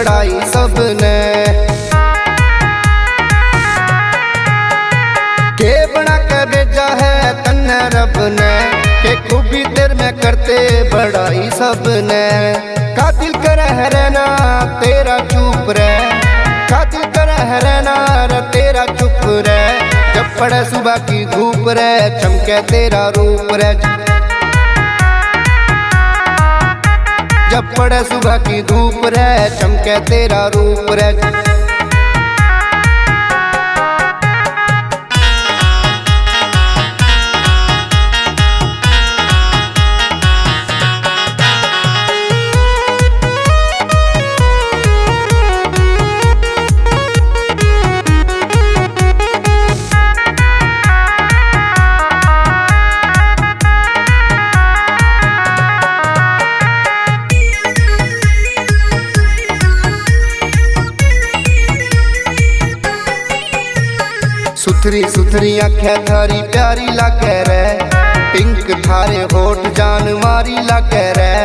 बढ़ाई सबने। के बना के भेजा है तन्ने रब ने, के खूबी तेर में करते बढ़ाई सबने। कातिल करह रहना तेरा चुप रह, कातिल करह रहना तेरा चुप रह। जब पड़े सुबह की धूप रे चमके तेरा रूप रे, जब पड़े सुबह की धूप रे चमके तेरा रूप रे। सुथरी सुथरी आँखें थारी प्यारी लागे रे, पिंक थारे होठ जान मारी लागे रे।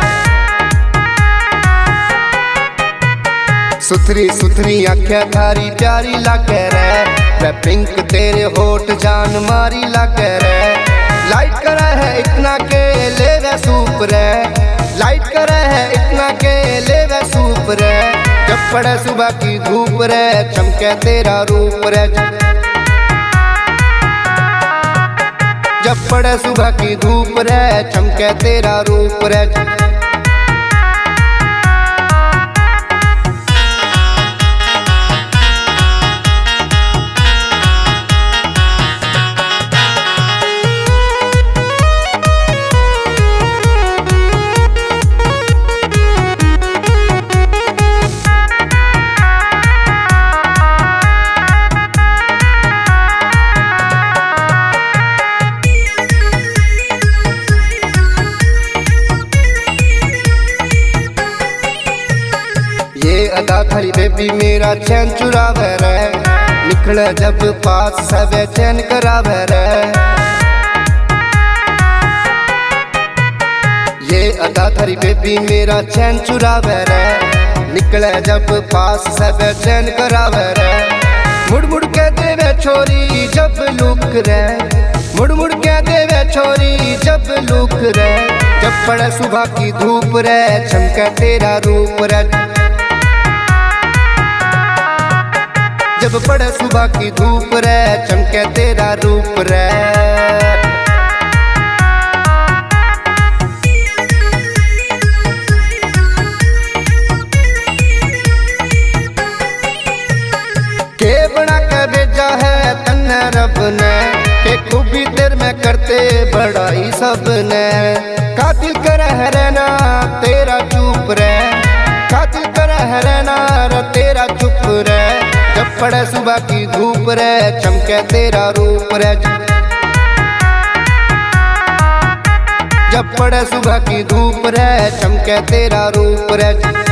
सुथरी सुथरी आँखें थारी प्यारी लागे रे, पिंक तेरे होठ जान मारी लागे रे। लाइट करे है इतना के ले वे सूप रे, लाइट करे है इतना के ले वे सूप रे। जब पड़े सुबह की धूप रे चमके तेरा रूप रे, जब पड़े सुबह की धूप रे चमके तेरा रूप रे। अदा थारी बेबी मेरा चैन चुरावे रे, निकले जब पास सबे चैन करावे रे। ये अदा थारी बेबी मेरा चैन चुरावे रे, निकले जब पास सबे चैन करावे रे। मुड़ मुड़ के देवे छोरी जब लुक रे, मुड़ मुड़ के देवे छोरी जब लुक रे। जब पड़े सुबह की धूप रे चमके तेरा रूप रे, जब पड़े सुबह की धूप रे चमके तेरा रूप रे। के बना के भेजा है तन्ने रब ने, के खूबी तेर में करते बढ़ाई सबने। कातिल करह रहना तेरा चुप रे, कातिल करह रहना तेरा चुप रे। जब पड़े सुबह की धूप रे चमके तेरा रूप रे, जब पड़े सुबह की धूप रे चमके तेरा रूप रे।